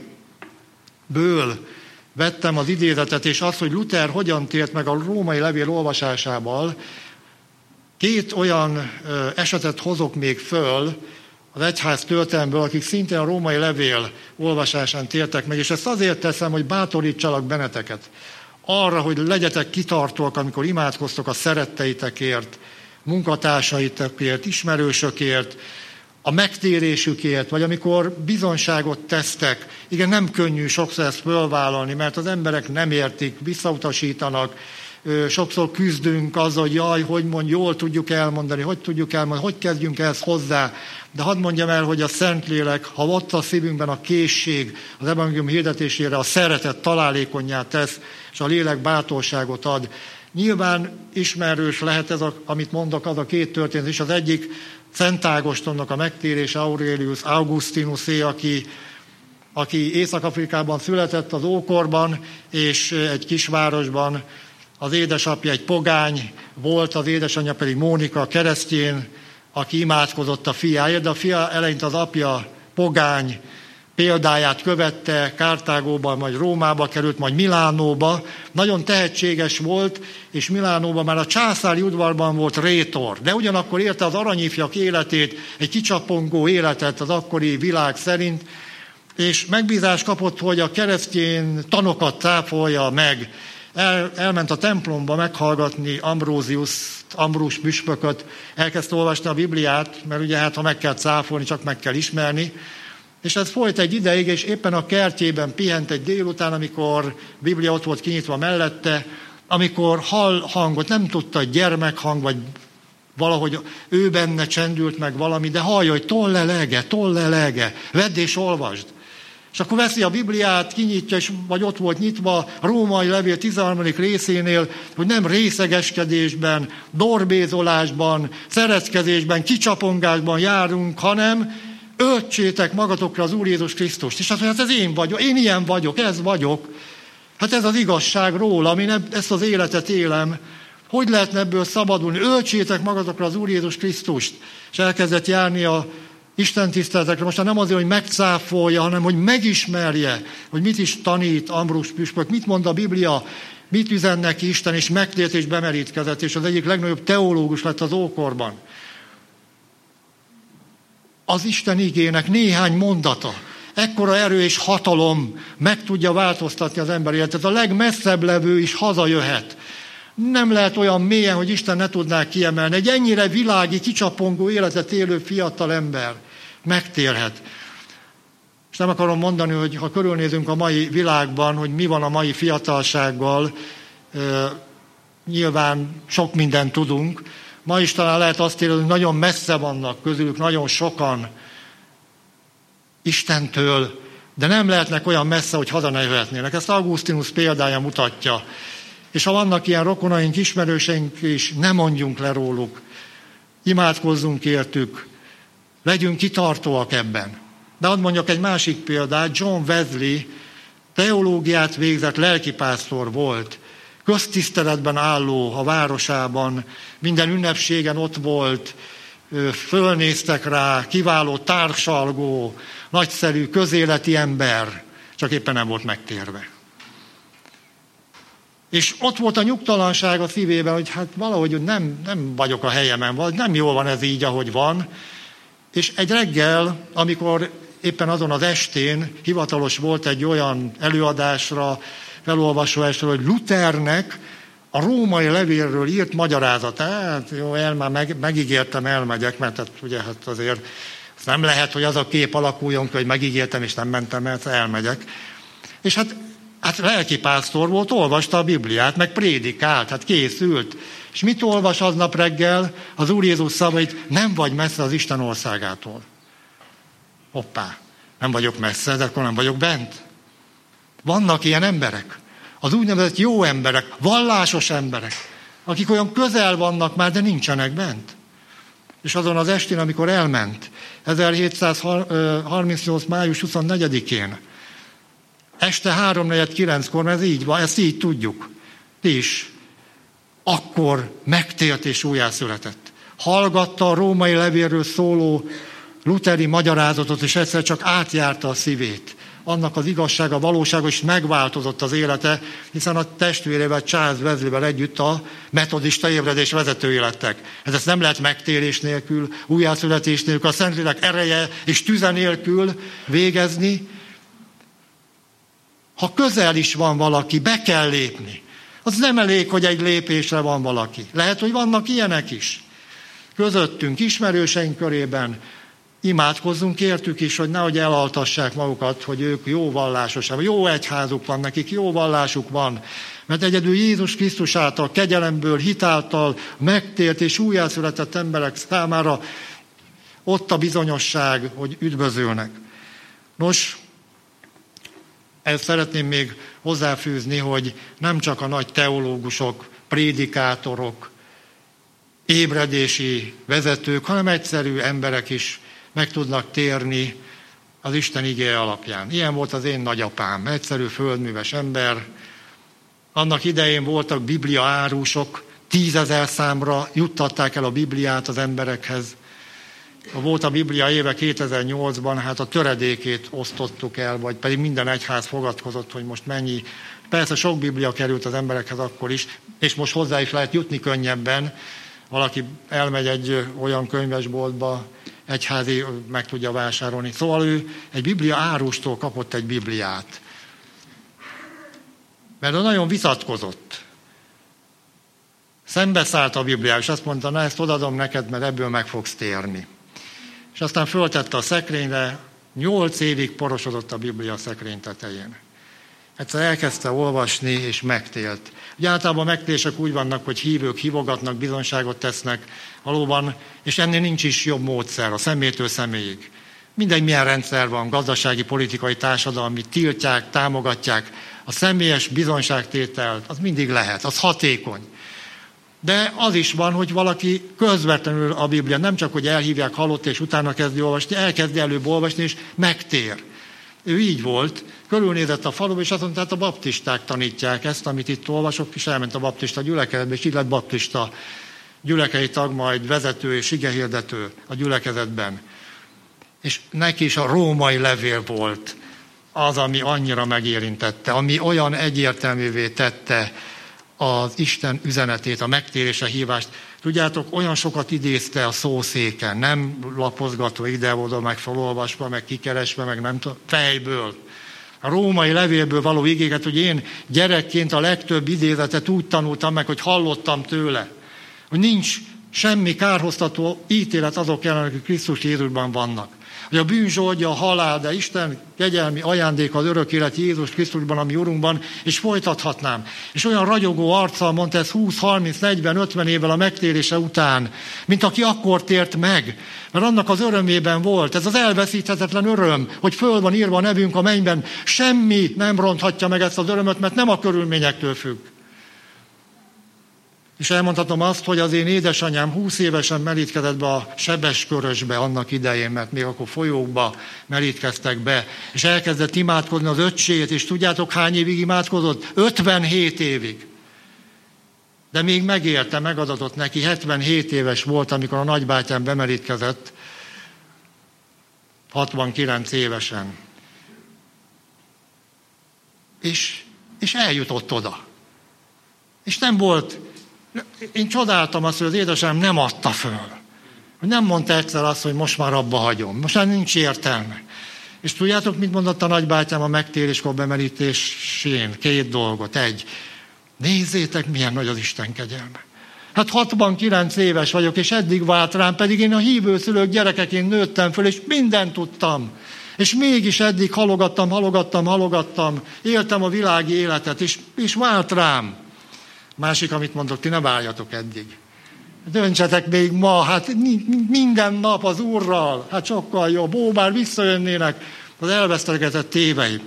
Speaker 1: vettem az idézetet, és azt, hogy Luther hogyan tért meg a római levél olvasásával, két olyan esetet hozok még föl az egyház történelmből, akik szintén a római levél olvasásán tértek meg, és ezt azért teszem, hogy bátorítsalak benneteket arra, hogy legyetek kitartóak, amikor imádkoztok a szeretteitekért, munkatársaitokért, ismerősökért, a megtérésükért, vagy amikor bizonyságot tesztek. Igen, nem könnyű sokszor ezt fölvállalni, mert az emberek nem értik, visszautasítanak, sokszor küzdünk azzal, hogy jaj, hogy mond, jól tudjuk elmondani, hogy tudjuk elmondani, hogy kezdjünk ehhez hozzá. De hadd mondjam el, hogy a Szentlélek, ha ott a szívünkben a készség, az evangélium hirdetésére a szeretet találékonnyá tesz, és a lélek bátorságot ad. Nyilván ismerős lehet ez, a, amit mondok, az a két történet is. Az egyik Szent Ágostonnak a megtérése, Aurelius Augustinusé, aki, aki Észak-Afrikában született az ókorban, és egy kisvárosban az édesapja egy pogány volt, az édesanyja pedig Mónika, keresztjén, aki imádkozott a fiáért, de a fia eleinte az apja pogány példáját követte, Kartágóba, majd Rómába került, majd Milánóba. Nagyon tehetséges volt, és Milánóban már a császári udvarban volt rétor, de ugyanakkor élte az aranyifjak életét, egy kicsapongó életet az akkori világ szerint, és megbízást kapott, hogy a keresztény tanokat cáfolja meg. El, elment a templomba meghallgatni Ambróziuszt, Ambrus püspököt, elkezdte olvasni a Bibliát, mert ugye hát ha meg kell cáfolni, csak meg kell ismerni. És ez folyt egy ideig, és éppen a kertjében pihent egy délután, amikor Biblia ott volt kinyitva mellette, amikor hall hangot, nem tudta, hogy gyermekhang, vagy valahogy ő benne csendült meg valami, de hallja, hogy tollelege, tollelege, vedd és olvasd. És akkor veszi a Bibliát, kinyitja, és vagy ott volt nyitva a római levél tizenharmadik részénél, hogy nem részegeskedésben, dorbézolásban, szeretkezésben, kicsapongásban járunk, hanem öltsétek magatokra az Úr Jézus Krisztust. És azt mondja, hát ez én vagyok, én ilyen vagyok, ez vagyok. Hát ez az igazság rólam, én ezt az életet élem. Hogy lehetne ebből szabadulni? Öltsétek magatokra az Úr Jézus Krisztust. És elkezdett járni a Isten tiszteletekre. Most nem azért, hogy megcáfolja, hanem hogy megismerje, hogy mit is tanít Ambrus püspök, mit mond a Biblia, mit üzen neki Isten, és megtért és bemerítkezett, és az egyik legnagyobb teológus lett az ókorban. Az Isten igének néhány mondata, ekkora erő és hatalom meg tudja változtatni az ember életet. A legmesszebb levő is hazajöhet. Nem lehet olyan mélyen, hogy Isten ne tudná kiemelni. Egy ennyire világi, kicsapongó életet élő fiatal ember megtérhet. És nem akarom mondani, hogy ha körülnézünk a mai világban, hogy mi van a mai fiatalsággal, nyilván sok mindent tudunk. Ma is talán lehet azt érni, hogy nagyon messze vannak közülük, nagyon sokan Istentől, de nem lehetnek olyan messze, hogy haza ne jöhetnének. Ezt Augustinus példája mutatja. És ha vannak ilyen rokonaink, ismerőseink is, ne mondjunk le róluk. Imádkozzunk értük, legyünk kitartóak ebben. De hadd mondjak egy másik példát, John Wesley teológiát végzett lelkipásztor volt, köztiszteletben álló a városában, minden ünnepségen ott volt, fölnéztek rá, kiváló társalgó, nagyszerű, közéleti ember, csak éppen nem volt megtérve. És ott volt a nyugtalanság a szívében, hogy hát valahogy nem, nem vagyok a helyemen, vagy nem jól van ez így, ahogy van. És egy reggel, amikor éppen azon az estén hivatalos volt egy olyan előadásra, felolvasóesről, hogy Luthernek a római levélről írt magyarázat. Hát jó, el már meg, megígértem, elmegyek, mert hát, ugye hát azért nem lehet, hogy az a kép alakuljon ki, hogy megígértem, és nem mentem, mert elmegyek. És hát, hát lelkipásztor volt, olvasta a Bibliát, meg prédikált, hát készült. És mit olvas aznap reggel? Az Úr Jézus szavait, nem vagy messze az Isten országától. Hoppá, nem vagyok messze, de akkor nem vagyok bent. Vannak ilyen emberek, az úgynevezett jó emberek, vallásos emberek, akik olyan közel vannak már, de nincsenek bent. És azon az estén, amikor elment, ezerhétszázharmincnyolc. május huszonnegyedikén, este háromnegyed kilenckor, ez így van, ezt így tudjuk, ti is, akkor megtért és újjászületett. Hallgatta a római levélről szóló lutheri magyarázatot, és egyszer csak átjárta a szívét. Annak az igazsága, valósága, és megváltozott az élete, hiszen a testvérével, Charles Wesleyvel együtt a metodista ébredés vezetői lettek. Ezt nem lehet megtérés nélkül, újjászületés nélkül, a Szentlélek ereje és tüze nélkül végezni. Ha közel is van valaki, be kell lépni. Az nem elég, hogy egy lépésre van valaki. Lehet, hogy vannak ilyenek is. Közöttünk, ismerőseink körében, imádkozzunk értük is, hogy nehogy elaltassák magukat, hogy ők jó vallásosak, jó egyházuk van nekik, jó vallásuk van, Mert egyedül Jézus Krisztus által, kegyelemből, hitáltal megtért és újjászületett emberek számára ott a bizonyosság, hogy üdvözölnek. Nos, ezt szeretném még hozzáfűzni, hogy nem csak a nagy teológusok, prédikátorok, ébredési vezetők, hanem egyszerű emberek is meg tudnak térni az Isten igéje alapján. Ilyen volt az én nagyapám, egyszerű földműves ember. Annak idején voltak biblia árusok, tízezer számra juttatták el a Bibliát az emberekhez. Volt a Biblia éve kétezer-nyolcban, hát a töredékét osztottuk el, vagy pedig minden egyház fogadkozott, hogy most mennyi. Persze sok Biblia került az emberekhez akkor is, és most hozzá is lehet jutni könnyebben. Valaki elmegy egy olyan könyvesboltba, egyházi meg tudja vásárolni. Szóval ő egy Biblia árustól kapott egy Bibliát. Mert ő nagyon vitatkozott. Szembeszállt a Bibliával, és azt mondta, na ezt odadom neked, mert ebből meg fogsz térni. És aztán föltette a szekrényre, nyolc évig porosodott a Biblia a szekrény tetején. Egyszer elkezdte olvasni, és megtélt. Ugye általában a megtérések úgy vannak, hogy hívők hívogatnak, bizonyságot tesznek, valóban, és ennél nincs is jobb módszer, a személytől személyig. Mindegy, milyen rendszer van, gazdasági, politikai, társadalmi, tiltják, támogatják. A személyes bizonyságtétel, az mindig lehet, az hatékony. De az is van, hogy valaki közvetlenül a Biblia, nem csak, hogy elhívják halott, és utána kezdi olvasni, elkezdi előbb olvasni, és megtér. Ő így volt, körülnézett a faluba, és azt mondta, hát a baptisták tanítják ezt, amit itt olvasok, és elment a baptista gyülekezetbe, és így lett baptista gyülekezeti tag, majd vezető és igehirdető a gyülekezetben. És neki is a római levél volt az, ami annyira megérintette, ami olyan egyértelművé tette az Isten üzenetét, a megtérése hívást. Tudjátok, olyan sokat idézte a szószéken, nem lapozgatva ide-oda, meg felolvasva, meg kikeresve, meg nem tudom, fejből. A római levélből való igéket, hogy én gyerekként a legtöbb idézetet úgy tanultam meg, hogy hallottam tőle, hogy nincs semmi kárhoztató ítélet azok ellen, akik Krisztus Jézusban vannak. Hogy a bűn zsoldja, a halál, de Isten kegyelmi ajándéka az örök élet Jézus Krisztusban, ami Urunkban, és folytathatnám. És olyan ragyogó arccal mondta ez húsz, harminc, negyven, ötven évvel a megtérése után, mint aki akkor tért meg. Mert annak az örömében volt, ez az elveszíthetetlen öröm, hogy föl van írva a nevünk a mennyben. Semmi nem ronthatja meg ezt az örömöt, mert nem a körülményektől függ. És elmondhatom azt, hogy az én édesanyám húsz évesen merítkezett be a Sebeskörösbe annak idején, mert még akkor folyókba merítkeztek be, és elkezdett imádkozni az öcséjét, és tudjátok hány évig imádkozott? ötvenhét évig. De még megérte, megadatott neki, hetvenhét éves volt, amikor a nagybátyám bemerítkezett, hatvankilenc évesen. És, és eljutott oda. És nem volt... Én csodáltam azt, hogy az édesem nem adta föl. Hogy nem mondta egyszer azt, hogy most már abba hagyom. Most már nincs értelme. És tudjátok, mit mondott a nagybátyám a megtéréskor bemerítésén? Két dolgot. Egy. Nézzétek, milyen nagy az Isten kegyelme. Hát hatvankilenc éves vagyok, és eddig vált rám, pedig én a hívőszülők gyerekeként nőttem föl, és mindent tudtam. És mégis eddig halogattam, halogattam, halogattam. Éltem a világi életet, és, és vált rám. Másik, amit mondok, ti ne várjatok eddig. Döntsetek még ma, hát minden nap az Úrral, hát sokkal jobb, ó, bár visszajönnének az elvesztegetett téveim.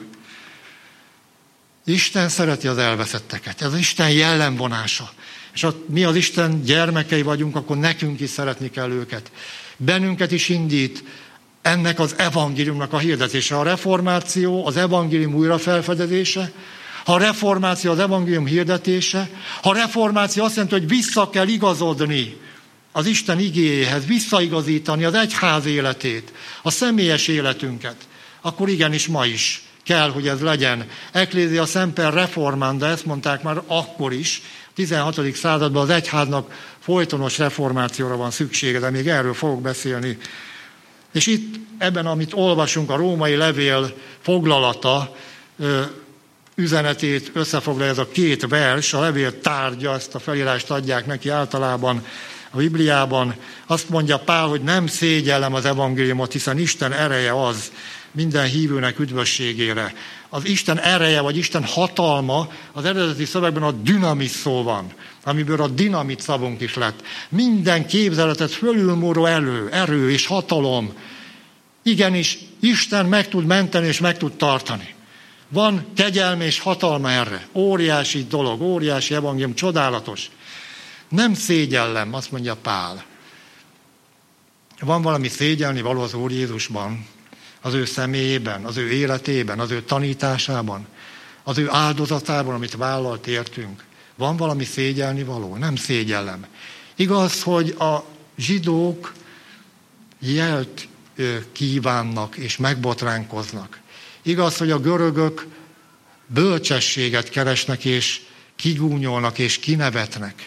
Speaker 1: Isten szereti az elveszetteket, ez az Isten jellemvonása. És ha mi az Isten gyermekei vagyunk, akkor nekünk is szeretni kell őket. Bennünket is indít ennek az evangéliumnak a hirdetése. A reformáció, az evangélium újrafelfedezése, ha a reformáció az evangélium hirdetése, ha a reformáció azt jelenti, hogy vissza kell igazodni az Isten igéjéhez, visszaigazítani az egyház életét, a személyes életünket, akkor igenis ma is kell, hogy ez legyen. Ecclesia semper reformanda, ezt mondták már akkor is, a tizenhatodik században az egyháznak folytonos reformációra van szüksége, de még erről fogok beszélni. És itt ebben, amit olvasunk, a római levél foglalata, üzenetét összefoglalja ez a két vers, a levél tárgya, ezt a felírást adják neki általában a Bibliában. Azt mondja Pál, hogy nem szégyellem az evangéliumot, hiszen Isten ereje az, minden hívőnek üdvösségére. Az Isten ereje, vagy Isten hatalma, az eredeti szövegben a dünamis szó van, amiből a dinamit szavunk is lett. Minden képzeletet fölülmúló elő, erő és hatalom. Igenis, Isten meg tud menteni és meg tud tartani. Van kegyelme és hatalma erre. Óriási dolog, óriási evangélium, csodálatos. Nem szégyellem, azt mondja Pál. Van valami szégyelni való az Úr Jézusban, az ő személyében, az ő életében, az ő tanításában, az ő áldozatában, amit vállalt értünk. Van valami szégyelni való? Nem szégyellem. Igaz, hogy a zsidók jelt kívánnak és megbotránkoznak. Igaz, hogy a görögök bölcsességet keresnek és kigúnyolnak és kinevetnek.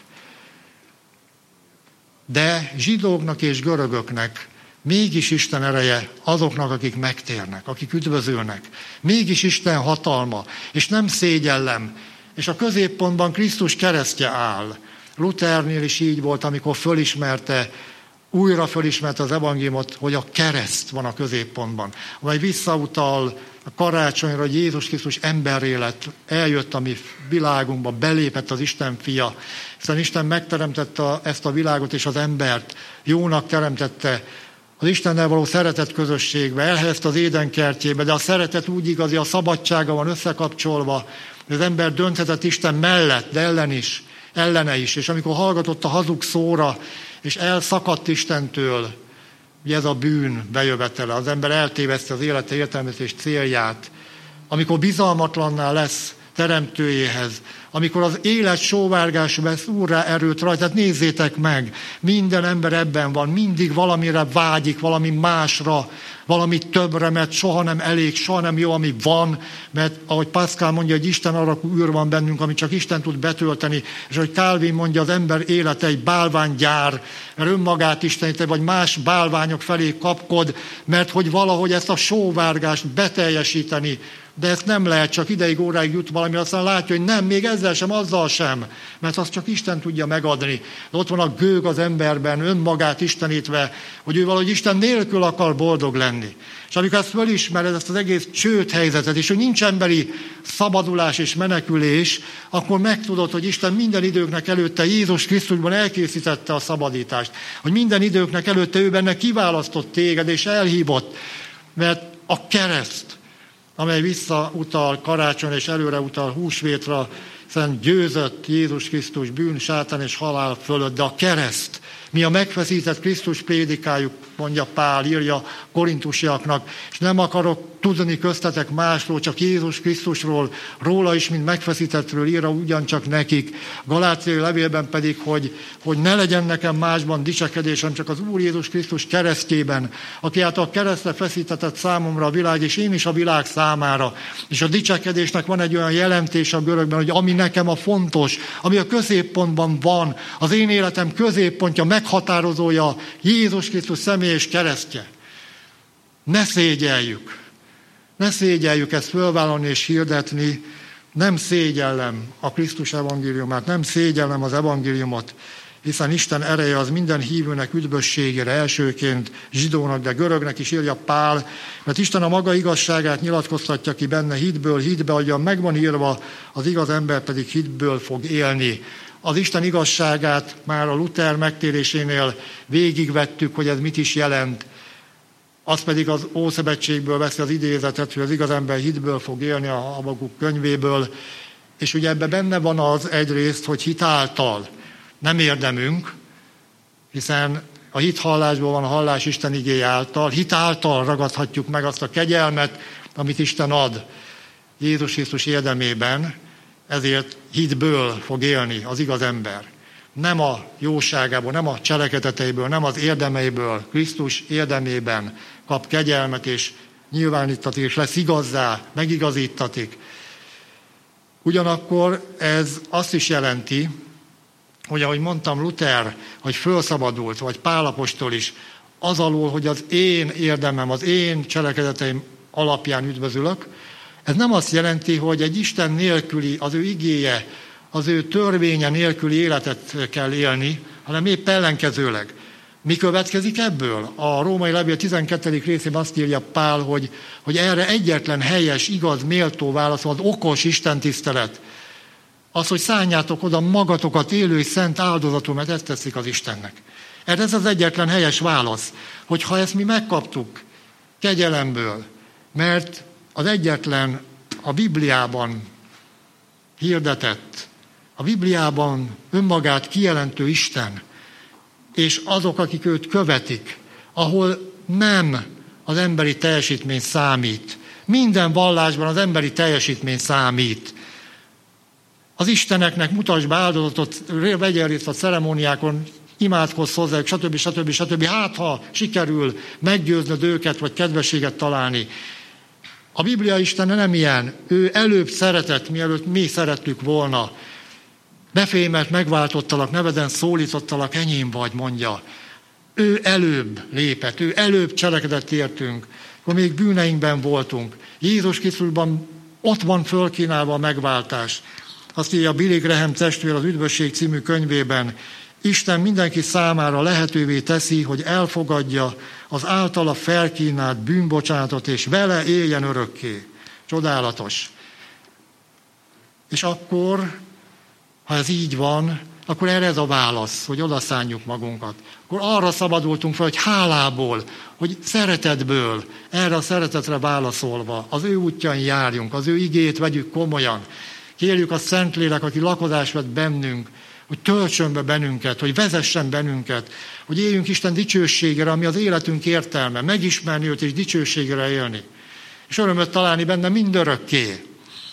Speaker 1: De zsidóknak és görögöknek mégis Isten ereje azoknak, akik megtérnek, akik üdvözölnek. Mégis Isten hatalma, és nem szégyellem. És a középpontban Krisztus keresztje áll. Luthernél is így volt, amikor fölismerte, újra fölismerte az evangéliumot, hogy a kereszt van a középpontban, amely visszautal a karácsonyra, hogy Jézus Krisztus emberré lett, eljött a mi világunkba, belépett az Isten fia, hiszen Isten megteremtette ezt a világot és az embert, jónak teremtette, az Istennel való szeretet közösségbe, elhelyezte az Éden kertjébe, de a szeretet úgy igazi, a szabadsága van összekapcsolva, hogy az ember dönthetett Isten mellett, de ellen is, ellene is, és amikor hallgatott a hazug szóra, és elszakadt Istentől, ugye ez a bűn bejövetele, az ember eltéveszti az élete értelmét és célját, amikor bizalmatlanná lesz teremtőjéhez, amikor az élet sóvárgás vesz úrrá erőt rajta, tehát nézzétek meg, minden ember ebben van, mindig valamire vágyik, valami másra, valami többre, mert soha nem elég, soha nem jó, ami van, mert ahogy Pascal mondja, hogy Isten alakú űr van bennünk, amit csak Isten tud betölteni, és ahogy Calvin mondja, az ember élete egy bálványgyár, mert önmagát isteníteni, vagy más bálványok felé kapkod, mert hogy valahogy ezt a sóvárgást beteljesíteni, de ezt nem lehet, csak ideig, óráig jut valami, aztán látja, hogy nem, még ezzel sem, azzal sem, mert azt csak Isten tudja megadni. De ott van a gőg az emberben, önmagát istenítve, hogy ő valahogy Isten nélkül akar boldog lenni. És amikor ezt fölismered, ezt az egész csőd helyzetet, és hogy nincs emberi szabadulás és menekülés, akkor megtudod, hogy Isten minden időknek előtte Jézus Krisztusban elkészítette a szabadítást. Hogy minden időknek előtte ő benne kiválasztott téged és elhívott, mert a kereszt, amely visszautal karácsony és előreutal húsvétra, hiszen győzött Jézus Krisztus bűn, sátán és halál fölött, de a kereszt, mi a megfeszített Krisztus prédikáljuk, mondja Pál, írja korintusiaknak, és nem akarok tudni köztetek másról, csak Jézus Krisztusról, róla is, mint megfeszítettről írja ugyancsak nekik. Galáciai levélben pedig, hogy, hogy ne legyen nekem másban dicsekedésem, csak az Úr Jézus Krisztus keresztjében, aki által keresztre feszítetett számomra a világ, és én is a világ számára. És a dicsekedésnek van egy olyan jelentés a görögben, hogy ami nekem a fontos, ami a középpontban van, az én életem középpontja, meghatározója Jézus Krisztus személy és keresztje. Ne szégyeljük. Ne szégyeljük ezt fölvállalni és hirdetni. Nem szégyellem a Krisztus evangéliumát, nem szégyellem az evangéliumot, hiszen Isten ereje az minden hívőnek üdvösségére, elsőként zsidónak, de görögnek is írja Pál, mert Isten a maga igazságát nyilatkoztatja ki benne hitből, hitbe, ahogyan megvan írva, az igaz ember pedig hitből fog élni. Az Isten igazságát már a Luther megtérésénél végigvettük, hogy ez mit is jelent. Az pedig az Ószövetségből veszi az idézetet, hogy az igaz ember hitből fog élni, a Habakuk könyvéből. És ugye ebben benne van az egyrészt, hogy hit által nem érdemünk, hiszen a hithallásból van a hallás Isten igéje által. Hit által ragadhatjuk meg azt a kegyelmet, amit Isten ad Jézus Krisztus érdemében, ezért hitből fog élni az igaz ember. Nem a jóságából, nem a cselekedeteiből, nem az érdemeiből, Krisztus érdemében kap kegyelmet, és nyilvánítatik, és lesz igazzá, megigazítatik. Ugyanakkor ez azt is jelenti, hogy ahogy mondtam, Luther, hogy fölszabadult, vagy Pál apostol is, az alól, hogy az én érdemem, az én cselekedeteim alapján üdvözülök, ez nem azt jelenti, hogy egy Isten nélküli, az ő igéje, az ő törvénye nélküli életet kell élni, hanem épp ellenkezőleg. Mi következik ebből? A Római Levél tizenkettedik részében azt írja Pál, hogy, hogy erre egyetlen helyes, igaz, méltó válasz, az okos istentisztelet. Az, hogy szálljátok oda magatokat élő és szent áldozatul, mert ezt teszik az Istennek. Erre ez az egyetlen helyes válasz, hogy ha ezt mi megkaptuk kegyelemből, mert az egyetlen a Bibliában hirdetett, a Bibliában önmagát kijelentő Isten, és azok, akik őt követik, ahol nem az emberi teljesítmény számít. Minden vallásban az emberi teljesítmény számít. Az isteneknek mutasd be áldozatot, vegyél részt a ceremóniákon, imádkozz hozzájuk, stb. stb. stb. Hát, ha sikerül meggyőznöd őket, vagy kedvességet találni. A Biblia Istene nem ilyen. Ő előbb szeretett, mielőtt mi szerettük volna. Befémelt, megváltottalak, neveden szólítottalak, enyém vagy, mondja. Ő előbb lépett, ő előbb cselekedett értünk, akkor még bűneinkben voltunk. Jézus Krisztusban ott van fölkínálva a megváltás. Azt írja Billy Graham testvér az Üdvösség című könyvében. Isten mindenki számára lehetővé teszi, hogy elfogadja az általa felkínált bűnbocsánatot, és vele éljen örökké. Csodálatos. És akkor, ha ez így van, akkor erre ez a válasz, hogy odaszánjuk magunkat. Akkor arra szabadultunk fel, hogy hálából, hogy szeretetből, erre a szeretetre válaszolva, az ő útján járjunk, az ő igét vegyük komolyan. Kérjük a Szentlélek, aki lakozást vett bennünk, hogy töltsön be bennünket, hogy vezessen bennünket, hogy éljünk Isten dicsőségére, ami az életünk értelme, megismerni őt és dicsőségére élni. És örömöt találni benne mindörökké.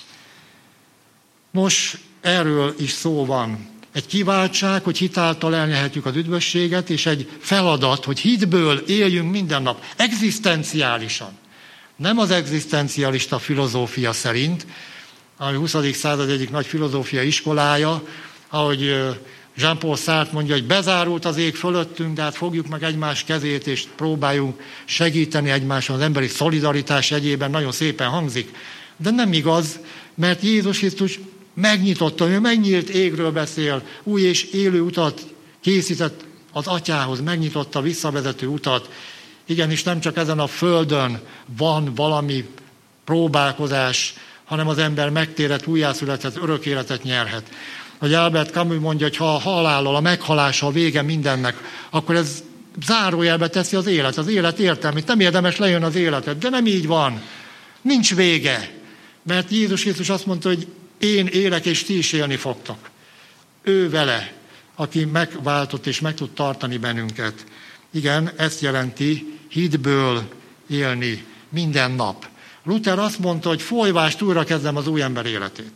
Speaker 1: Most erről is szó van. Egy kiváltság, hogy hitáltal elnyerhetjük az üdvösséget, és egy feladat, hogy hitből éljünk minden nap, egzisztenciálisan. Nem az egzisztencialista filozófia szerint, ami huszadik század egyik nagy filozófia iskolája, ahogy Jean-Paul Sartre mondja, hogy bezárult az ég fölöttünk, de hát fogjuk meg egymás kezét, és próbáljunk segíteni egymáson az emberi szolidaritás jegyében, nagyon szépen hangzik. De nem igaz, mert Jézus Krisztus megnyitotta, ő megnyílt égről beszél, új és élő utat készített az atyához, megnyitotta a visszavezető utat. Igenis nem csak ezen a földön van valami próbálkozás, hanem az ember megtérhet, újjászülethet, örök életet nyerhet. Hogy Albert Camus mondja, hogy ha a halállal, a meghalással a vége mindennek, akkor ez zárójelbe teszi az élet, az élet értelmét. Nem érdemes lejön az életet, de nem így van. Nincs vége. Mert Jézus Krisztus azt mondta, hogy én élek, és ti is élni fogtok. Ő vele, aki megváltott és meg tud tartani bennünket. Igen, ezt jelenti hitből élni minden nap. Luther azt mondta, hogy folyvást újra kezdem az új ember életét.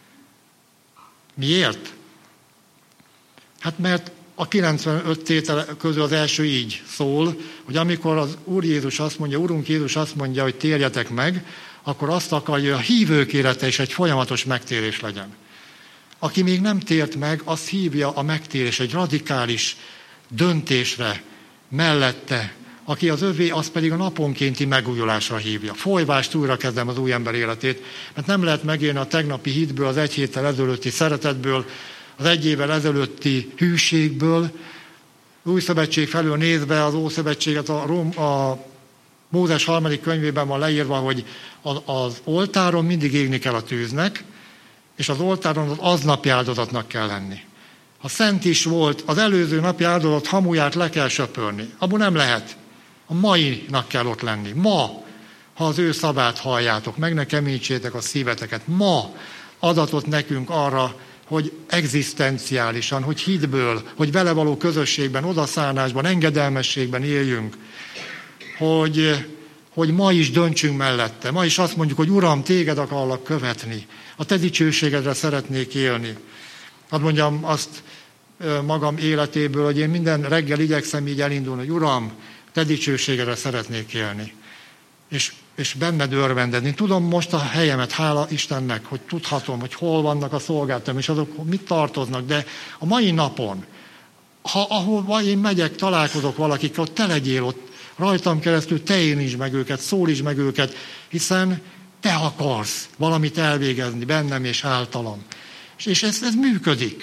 Speaker 1: Miért? Hát mert a kilencvenöt tétel közül az első így szól, hogy amikor az Úr Jézus azt mondja, Urunk Jézus azt mondja, hogy térjetek meg, akkor azt akarja, hogy a hívők élete is egy folyamatos megtérés legyen. Aki még nem tért meg, azt hívja a megtérés egy radikális döntésre mellette. Aki az övé, az pedig a naponkénti megújulásra hívja. Folyvást újra kezdem az új ember életét, mert nem lehet megélni a tegnapi hitből, az egy héttel ezelőtti szeretetből, az egy évvel ezelőtti hűségből. Új szövetség felől nézve az Ószövetséget a, Róm, a Mózes harmadik könyvében van leírva, hogy az oltáron mindig égni kell a tűznek, és az oltáron az aznapi áldozatnak kell lenni. Ha szent is volt, az előző napi áldozat hamuját le kell söpörni. Abból nem lehet. A mainak kell ott lenni. Ma, ha az ő szabát halljátok, meg ne keményítsétek a szíveteket. Ma adatot nekünk arra, hogy egzisztenciálisan, hogy hitből, hogy vele való közösségben, odaszállásban, engedelmességben éljünk. Hogy, hogy ma is döntsünk mellette. Ma is azt mondjuk, hogy Uram, téged akarlak követni. A te dicsőségedre szeretnék élni. Hadd mondjam azt magam életéből, hogy én minden reggel igyekszem így elindulni, hogy Uram, te dicsőségedre szeretnék élni. És, és benned örvendedni. Tudom most a helyemet, hála Istennek, hogy tudhatom, hogy hol vannak a szolgáltatóim, és azok mit tartoznak, de a mai napon, ha ahol én megyek, találkozok valakikkel, ott te legyél ott, rajtam keresztül te érintsd meg őket, szólítsd meg őket, hiszen te akarsz valamit elvégezni bennem és általam. És, és ez, ez működik.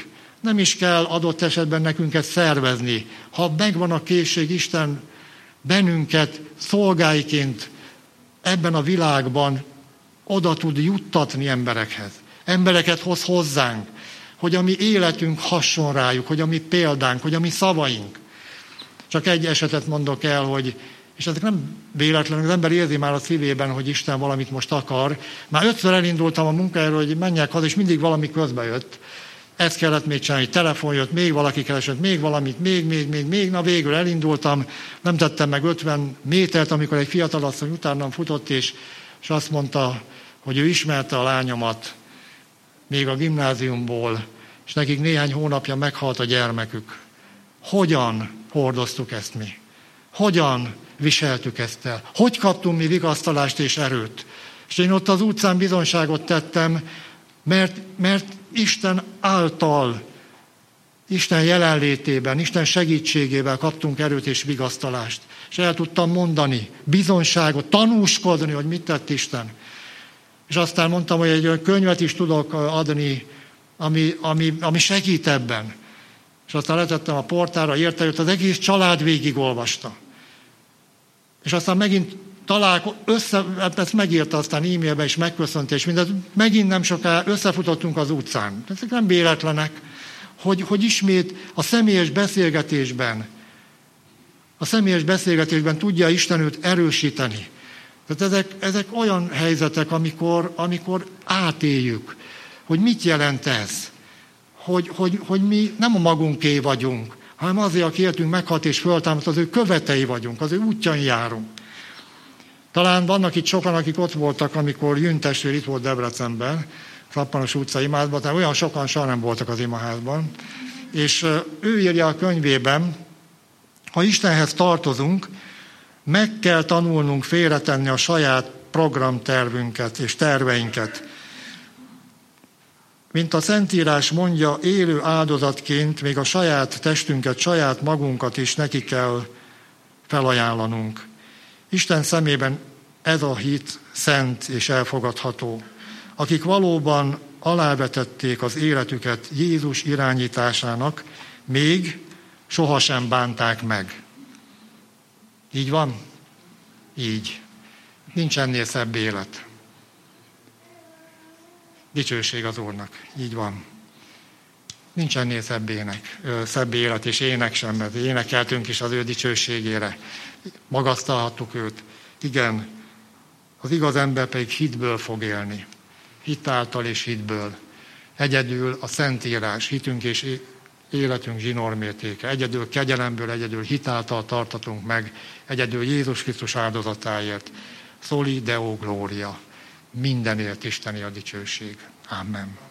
Speaker 1: Nem is kell adott esetben nekünk ezt szervezni. Ha megvan a készség, Isten bennünket szolgáiként ebben a világban oda tud juttatni emberekhez. Embereket hoz hozzánk, hogy a mi életünk hasson rájuk, hogy a mi példánk, hogy a mi szavaink. Csak egy esetet mondok el, hogy, és ezek nem véletlenül, az ember érzi már a szívében, hogy Isten valamit most akar. Már ötször elindultam a munkájáról, hogy menjek haza, és mindig valami közbe jött. Ezt kellett még csinálni, telefon jött, még valaki keresett, még valamit, még, még, még, még. Na végül elindultam, nem tettem meg ötven métert, amikor egy fiatalasszony utánam futott, és, és azt mondta, hogy ő ismerte a lányomat, még a gimnáziumból, és nekik néhány hónapja meghalt a gyermekük. Hogyan hordoztuk ezt mi? Hogyan viseltük ezt el? Hogy kaptunk mi vigasztalást és erőt? És én ott az utcán bizonyságot tettem, mert, mert Isten által, Isten jelenlétében, Isten segítségével kaptunk erőt és vigasztalást. És el tudtam mondani, bizonyságot, tanúskodni, hogy mit tett Isten. És aztán mondtam, hogy egy olyan könyvet is tudok adni, ami, ami, ami segít ebben. És aztán letettem a portára, érte, hogy az egész család végigolvasta. És aztán megint találko, össze, ezt megírta aztán e-mailben is, megköszönte, és mindent. Megint nem soká összefutottunk az utcán. Ezek nem véletlenek, hogy, hogy ismét a személyes beszélgetésben, a személyes beszélgetésben tudja Isten őt erősíteni. Tehát ezek, ezek olyan helyzetek, amikor, amikor átéljük, hogy mit jelent ez. Hogy, hogy, hogy mi nem a magunké vagyunk, hanem azért, aki életünk meghalt és föltámadt, az ő követei vagyunk, az ő útján járunk. Talán vannak itt sokan, akik ott voltak, amikor Jün testvér itt volt Debrecenben, Szappanos utca imádban, tehát olyan sokan soha nem voltak az imaházban. És ő írja a könyvében, ha Istenhez tartozunk, meg kell tanulnunk félretenni a saját programtervünket és terveinket. Mint a Szentírás mondja, élő áldozatként még a saját testünket, saját magunkat is neki kell felajánlanunk. Isten szemében ez a hit szent és elfogadható. Akik valóban alávetették az életüket Jézus irányításának, még sohasem bánták meg. Így van? Így. Nincs ennél szebb élet. Dicsőség az Úrnak. Így van. Nincs ennél szebb, ének, szebb élet, és ének sem, mert énekeltünk is az ő dicsőségére. Magasztalhattuk őt. Igen, az igaz ember pedig hitből fog élni. Hitáltal és hitből. Egyedül a Szentírás, hitünk és életünk zsinórmértéke. Egyedül kegyelemből, egyedül hitáltal tartatunk meg. Egyedül Jézus Krisztus áldozatáért. Soli Deo Gloria. Mindenért isteni a dicsőség. Amen.